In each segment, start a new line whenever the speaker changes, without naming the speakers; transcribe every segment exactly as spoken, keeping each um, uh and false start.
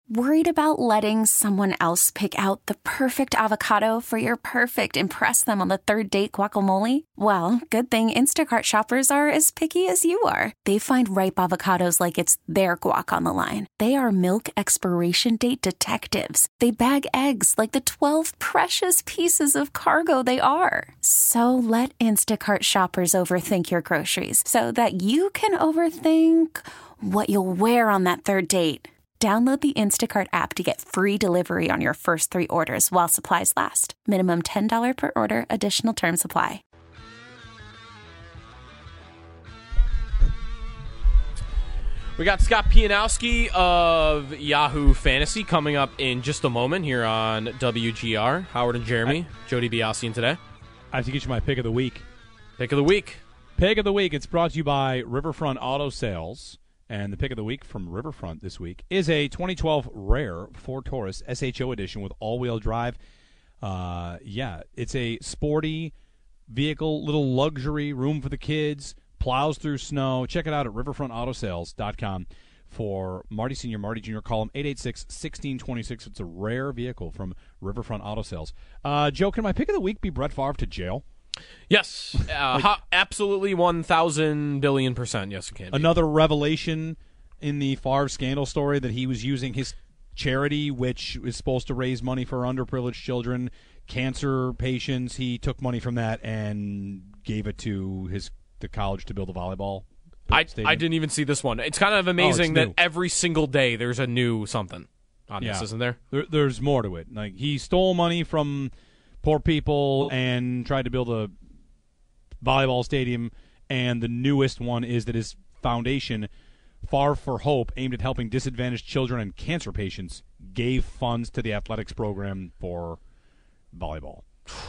Worried about letting someone else pick out the perfect avocado for your perfect impress them on the third date guacamole? Well, good thing Instacart shoppers are as picky as you are. They find ripe avocados like it's their guac on the line. They are milk expiration date detectives. They bag eggs like the twelve precious pieces of cargo they are. So let Instacart shoppers overthink your groceries so that you can overthink what you'll wear on that third date. Download the Instacart app to get free delivery on your first three orders while supplies last. Minimum ten dollars per order. Additional terms apply.
We got Scott Pianowski of Yahoo Fantasy coming up in just a moment here on W G R. Howard and Jeremy, I, Jody Biasian today.
I have to get you my pick of the week.
Pick of the week.
Pick of the week. It's brought to you by Riverfront Auto Sales. And the pick of the week from Riverfront this week is a twenty twelve Rare Ford Taurus S H O edition with all-wheel drive. Uh, yeah, it's a sporty vehicle, little luxury, room for the kids, plows through snow. Check it out at riverfront auto sales dot com for Marty Senior, Marty Junior Call them eight eight six, one six two six. It's a rare vehicle from Riverfront Auto Sales. Uh, Joe, can my pick of the week be Brett Favre to jail?
Yes, uh, like, ha- absolutely one thousand billion percent. Yes, it can be.
Another revelation in the Favre scandal story that he was using his charity, which is supposed to raise money for underprivileged children, cancer patients. He took money from that and gave it to his the college to build a volleyball
I,
stadium.
I didn't even see this one. It's kind of amazing
oh,
that every single day there's a new something on
yeah.
this, isn't there?
there? There's more to it. Like he stole money from poor people and tried to build a volleyball stadium, and the newest one is that his foundation, Far for Hope, aimed at helping disadvantaged children and cancer patients, gave funds to the athletics program for volleyball.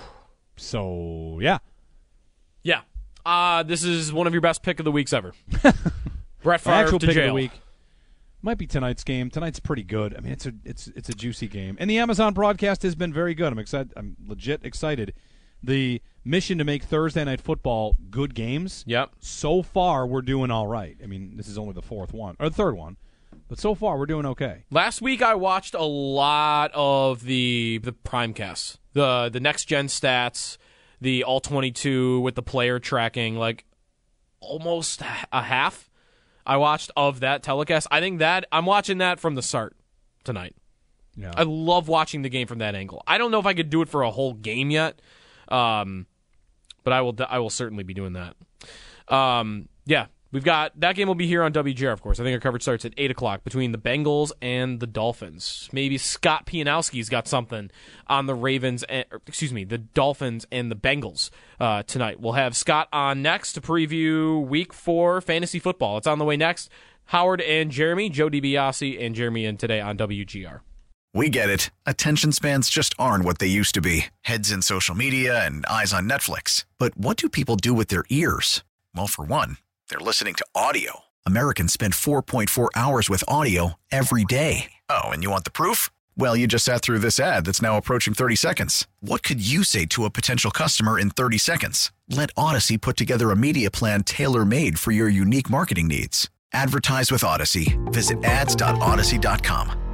So, yeah.
Yeah. Uh, this is one of your best pick of the weeks ever. Brett Favre
actual
to
pick
jail.
of the week might be tonight's game. Tonight's pretty good. I mean, it's a it's it's a juicy game, and the Amazon broadcast has been very good. I'm excited. I'm legit excited. The mission to make Thursday Night Football good games.
Yep.
So far, we're doing all right. I mean, this is only the fourth one or the third one, but so far we're doing okay.
Last week I watched a lot of the the Primecasts, the the next gen stats, the all twenty-two with the player tracking, like almost a half. I watched of that telecast. I think that I'm watching that from the start tonight.
Yeah.
I love watching the game from that angle. I don't know if I could do it for a whole game yet, um, but I will. I will certainly be doing that. Um, yeah, we've got that game will be here on W G R, of course. I think our coverage starts at eight o'clock between the Bengals and the Dolphins. Maybe Scott Pianowski's got something on the Ravens. And, excuse me, the Dolphins and the Bengals uh, tonight. We'll have Scott on next to preview Week Four fantasy football. It's on the way next. Howard and Jeremy, Joe DiBiase and Jeremy, in today on W G R.
We get it. Attention spans just aren't what they used to be. Heads in social media and eyes on Netflix. But what do people do with their ears? Well, for one, they're listening to audio. Americans spend four point four hours with audio every day. Oh, and you want the proof? Well, you just sat through this ad that's now approaching thirty seconds. What could you say to a potential customer in thirty seconds? Let Odyssey put together a media plan tailor-made for your unique marketing needs. Advertise with Odyssey. Visit ads dot odyssey dot com.